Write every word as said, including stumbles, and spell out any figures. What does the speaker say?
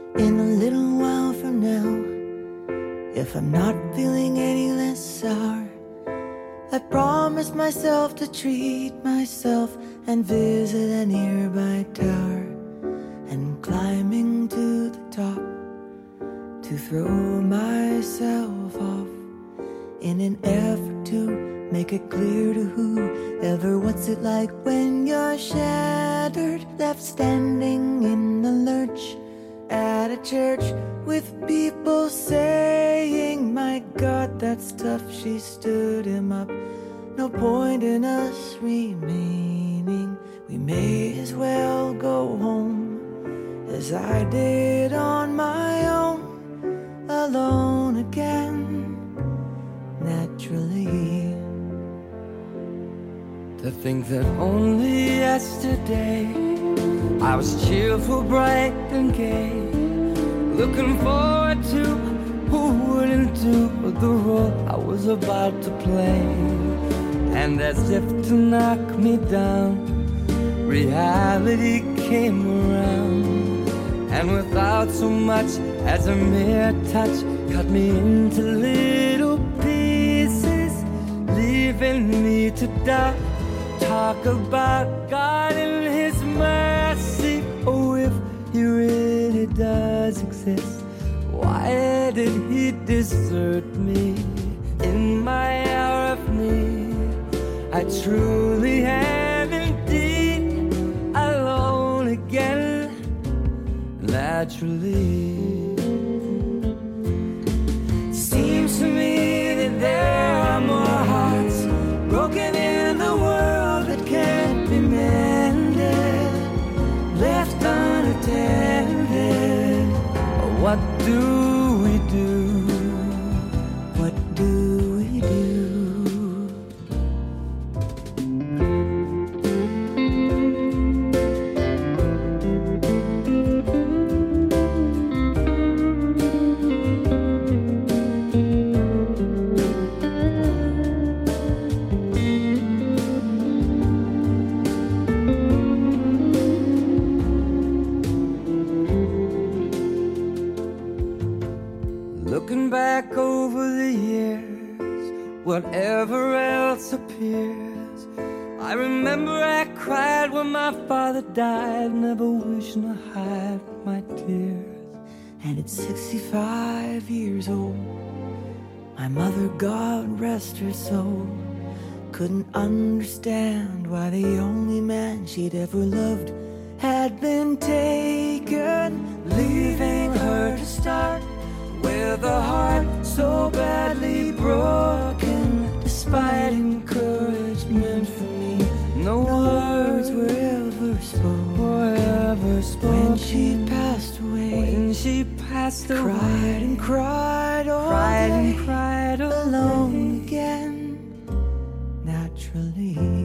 in a little while from now, if I'm not feeling any less sour, I promised myself to treat myself and visit a nearby tower, and climbing to the top to throw myself off, in an effort to make it clear to whoever what's it like when you're shattered, left standing in the lurch at a church with people saying, my God, that's tough. She stood him up. No point in us remaining. We may as well go home, as I did on my own, alone again, naturally. To think that only yesterday I was cheerful, bright and gay, looking forward to who wouldn't do the role I was about to play. And as if to knock me down, reality came around, and without so much as a mere touch, cut me into little pieces, leaving me to doubt. Talk about God and His mercy. Oh, if He really does exist, why did He desert me in my hour of need? I truly am indeed alone again, naturally. Seems to me that there are more hearts broken in the world that can't be mended, left unattended. What do we do? What do we do? Looking back over the years, whatever else appears, I remember I cried when my father died, never wishing to hide my tears. And at sixty-five years old, my mother, God rest her soul, couldn't understand why the only man she'd ever loved had been taken, leaving her to start with a heart so badly broken. Despite encouragement from me, no words were ever spoken, Were ever spoken. When she passed away, When she passed away, cried and cried all cried day, and cried all alone day. again, naturally.